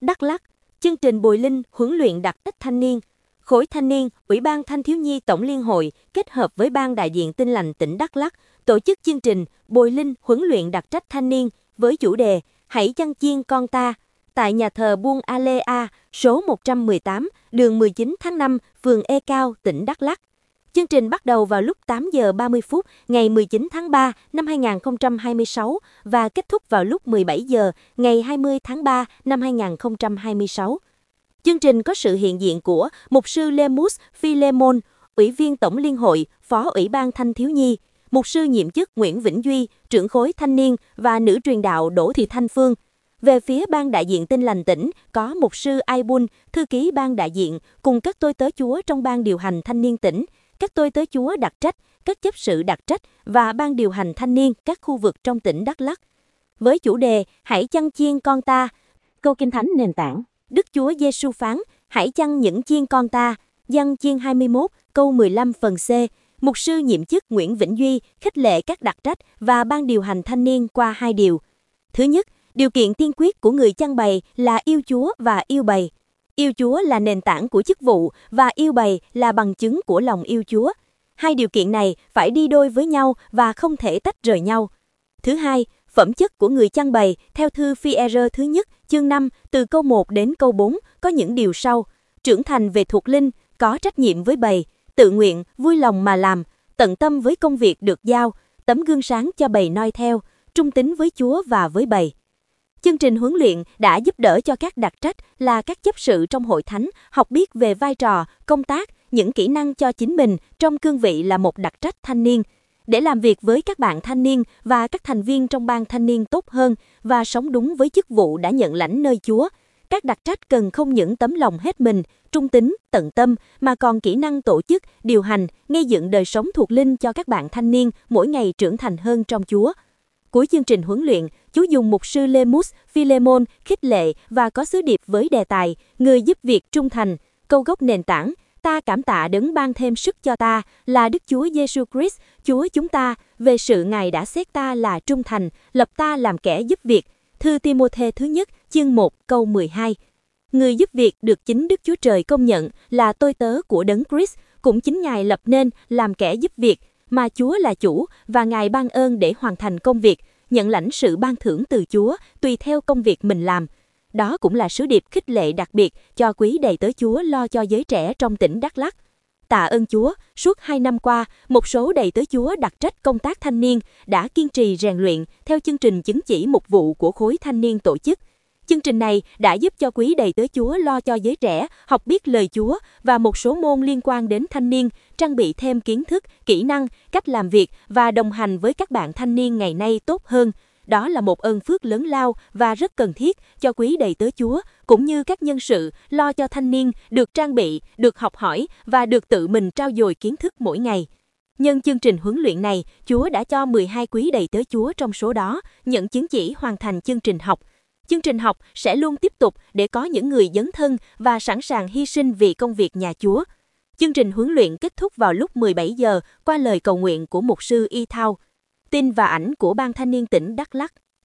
Đắk Lắk, chương trình bồi linh huấn luyện đặc trách thanh niên. Khối thanh niên, Ủy ban Thanh thiếu nhi Tổng liên hội kết hợp với Ban đại diện Tin lành tỉnh Đắk Lắk tổ chức chương trình bồi linh huấn luyện đặc trách thanh niên với chủ đề Hãy chăn chiên con ta tại nhà thờ Buôn A Lê A, số 118, đường 19 tháng 5, phường E Cao, tỉnh Đắk Lắk. Chương trình bắt đầu vào lúc 8 giờ 30 phút ngày 19 tháng 3 năm 2026 và kết thúc vào lúc 17 giờ ngày 20 tháng 3 năm 2026. Chương trình có sự hiện diện của Mục sư Lemus Philemon, Ủy viên Tổng liên hội, Phó Ủy ban Thanh thiếu nhi, Mục sư nhiệm chức Nguyễn Vĩnh Duy, trưởng khối thanh niên và nữ truyền đạo Đỗ Thị Thanh Phương. Về phía Ban đại diện Tin lành tỉnh có Mục sư Aibun, thư ký Ban đại diện cùng các tôi tớ Chúa trong Ban điều hành thanh niên tỉnh, các tôi tớ Chúa đặc trách, các chấp sự đặc trách và Ban điều hành thanh niên các khu vực trong tỉnh Đắk Lắk. Với chủ đề Hãy chăn chiên con ta, câu Kinh Thánh nền tảng, Đức Chúa Giêsu phán, hãy chăn những chiên con ta, Giăng chiên 21, câu 15 phần C. Mục sư nhiệm chức Nguyễn Vĩnh Duy khích lệ các đặc trách và Ban điều hành thanh niên qua 2 điều. Thứ nhất, điều kiện tiên quyết của người chăn bầy là yêu Chúa và yêu bầy. Yêu Chúa là nền tảng của chức vụ và yêu bầy là bằng chứng của lòng yêu Chúa. 2 điều kiện này phải đi đôi với nhau và không thể tách rời nhau. Thứ hai, phẩm chất của người chăn bầy theo thư Phi-e-rơ thứ nhất, chương 5, từ câu 1 đến câu 4 có những điều sau: trưởng thành về thuộc linh, có trách nhiệm với bầy, tự nguyện, vui lòng mà làm, tận tâm với công việc được giao, tấm gương sáng cho bầy noi theo, trung tín với Chúa và với bầy. Chương trình huấn luyện đã giúp đỡ cho các đặc trách là các chấp sự trong hội thánh học biết về vai trò, công tác, những kỹ năng cho chính mình trong cương vị là một đặc trách thanh niên, để làm việc với các bạn thanh niên và các thành viên trong ban thanh niên tốt hơn và sống đúng với chức vụ đã nhận lãnh nơi Chúa. Các đặc trách cần không những tấm lòng hết mình, trung tín, tận tâm, mà còn kỹ năng tổ chức, điều hành, gây dựng đời sống thuộc linh cho các bạn thanh niên mỗi ngày trưởng thành hơn trong Chúa. Cuối chương trình huấn luyện, Chúa dùng mục sư Lemus Philemon khích lệ và có sứ điệp với đề tài Người giúp việc trung thành, câu gốc nền tảng. Ta cảm tạ đấng ban thêm sức cho ta là Đức Chúa Giêsu Christ, Chúa chúng ta, về sự Ngài đã xét ta là trung thành, lập ta làm kẻ giúp việc. Thư Ti-mô-thê thứ nhất, chương 1, câu 12. Người giúp việc được chính Đức Chúa Trời công nhận là tôi tớ của đấng Christ, cũng chính Ngài lập nên làm kẻ giúp việc, mà Chúa là chủ và Ngài ban ơn để hoàn thành công việc, nhận lãnh sự ban thưởng từ Chúa tùy theo công việc mình làm. Đó cũng là sứ điệp khích lệ đặc biệt cho quý đầy tớ Chúa lo cho giới trẻ trong tỉnh Đắk Lắk. Tạ ơn Chúa, suốt 2 năm qua, một số đầy tớ Chúa đặc trách công tác thanh niên đã kiên trì rèn luyện theo chương trình chứng chỉ mục vụ của khối thanh niên tổ chức. Chương trình này đã giúp cho quý đầy tớ Chúa lo cho giới trẻ học biết lời Chúa và một số môn liên quan đến thanh niên, trang bị thêm kiến thức, kỹ năng, cách làm việc và đồng hành với các bạn thanh niên ngày nay tốt hơn. Đó là một ơn phước lớn lao và rất cần thiết cho quý đầy tớ Chúa, cũng như các nhân sự lo cho thanh niên được trang bị, được học hỏi và được tự mình trau dồi kiến thức mỗi ngày. Nhân chương trình huấn luyện này, Chúa đã cho 12 quý đầy tớ Chúa trong số đó nhận chứng chỉ hoàn thành chương trình học. Chương trình học sẽ luôn tiếp tục để có những người dấn thân và sẵn sàng hy sinh vì công việc nhà Chúa. Chương trình huấn luyện kết thúc vào lúc 17 giờ qua lời cầu nguyện của mục sư Y Thao. Tin và ảnh của Ban Thanh niên tỉnh Đắk Lắk.